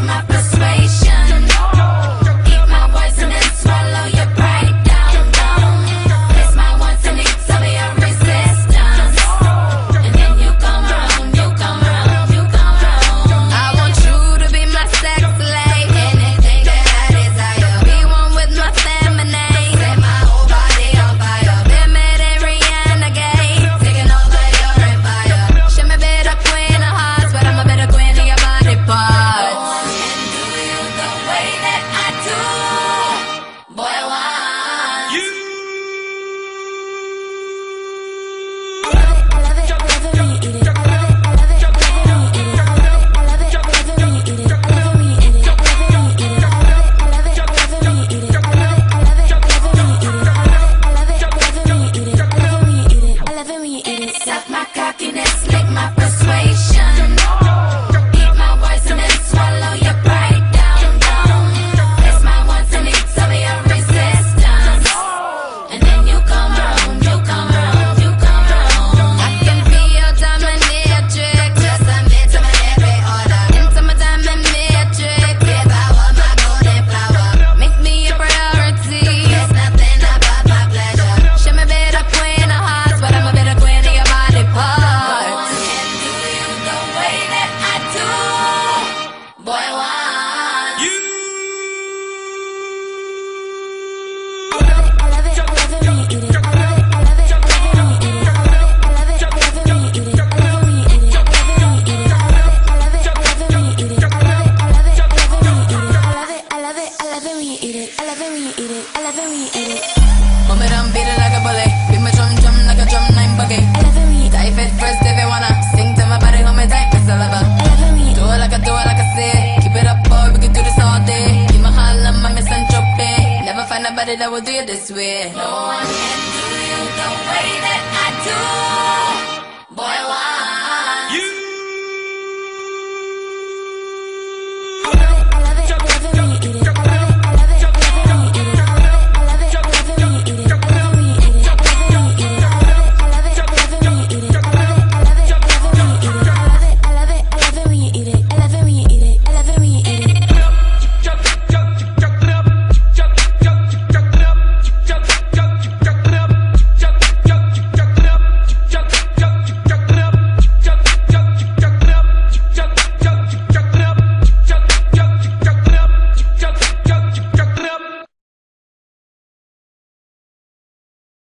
my persuasion. Eat my words and then swallow your pride down, down. It's my wants and needs of your resistance. And then you come around, you come around, you come around. I want you to be my sex slave. Anything that I desire. Be one with my feminine. Set my whole body on fire. Been mad at Rihanna gay. Taking over your empire. Should me be the queen of hearts, but I'm a better queen of your body parts. No one can do you the way that I do. Boy, I want you. I love it, I love it, I love it when you eat it. I love it, I love it, I love it when you eat it. I love it, I love it, I love it when you eat it. I love it when you eat it. I love it when you eat it. I love it, I love it, I love it when you eat it. I love it, I love it, I love it when you eat it. I love it, I love it, I love it when you eat it. I love it when you eat it. I love it when you eat it. Suck my cockiness, lick my persuasion. Eat my words and then swallow your pride down, down. It's my wants and needs of your resistance. And then you come around, you come around, you come around. I can be your dominatrix. Just submit to my every order. Into my diamond matrix. Devour my golden flower. Make me a priority. There's nothing about my pleasure. Should me be the queen of hearts, but I'm a better queen of your body parts. No one can do you the way that I do. Boy, I want you. I love it, I love it, I love it when you eat it. I love it, I love it, I love it when you eat it. I love it, I love it, I love it when you eat it. I love it when you eat it. I love it when you eat it. I love it, I love it, I love it when you eat it. I love it, I love it, I love it when you eat it. I love it, I love it, I love it when you eat it. I love it when you eat it. I love it when you eat it. Mom it and beat it like a bullet. Beat my drum drum like a drum nine buggy. I love it when you eat it. Dive it first if you wanna. Sing to my body, hold me tight, Miss Lover. I love it when you eat it. Do it like I say. Keep it up, boy, we can do this all day. Give my heart, love, my miss and never find nobody that will do it this way. No one can do you the way that I do. Boy, I want